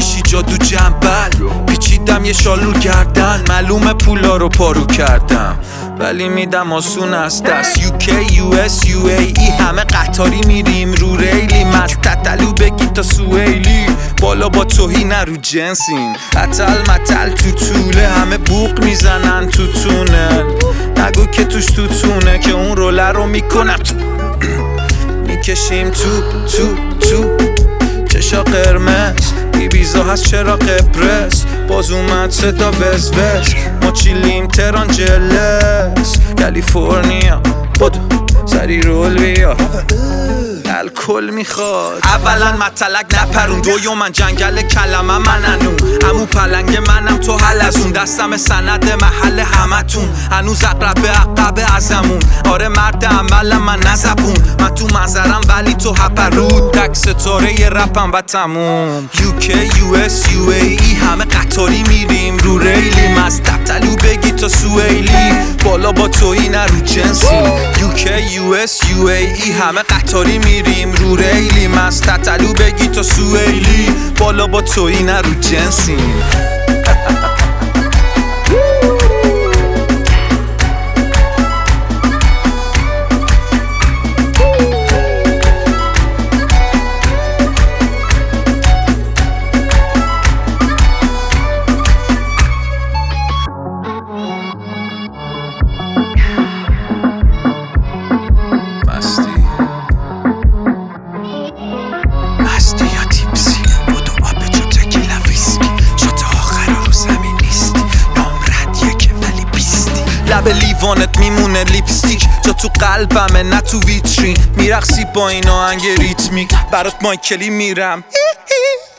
میشی جادو جنبل پیچیدم یه شالو گردن معلومه پولا رو پارو کردم ولی میدم آسون از دست UK US UAE همه قطاری میریم رو ریلی مستطلو بگی تا سویلی بالا با توهی نرو جنسین قتل متل تو طوله همه بوق میزنن تو تونل نگو که توش تو تونه که اون روله رو میکنم میکشیم تو چشا قرمز ایبیزا هست چرا قبرس باز اومد صدا وز ما چیلیم تهران جلس کالیفرنیا بدو سری رول بیا الکل میخواد اولا مطلق نپرون دویومن جنگل کلمه مننون همون پلنگ منم تو حلزون دستم سند محل همتون هنوز اقرب عقب ازمون آره مرد عمل من نزبون من تو منظرم ولی تو هپرود تک ستاره ی رپم و تموم UK US UAE همه قطاری میریم رو ریلی مستطلو بگی تا سویلی بالا با تویی نرو جنسی UK US UAE همه قطاری میریم رو ریلی مستطلو بگی تا سویلی بالا با تویی نرو جنسی مستی یا تیپسی بودو آب جو تکیلا ویسکی شات آخر رو زمین نیستی نام ردیه که ولی بیستی لب لیوانت میمونه لیپستیک جا تو قلبمه نه تو ویترین میرقصی با این آهنگ ریتمیک برات مایکلی میرم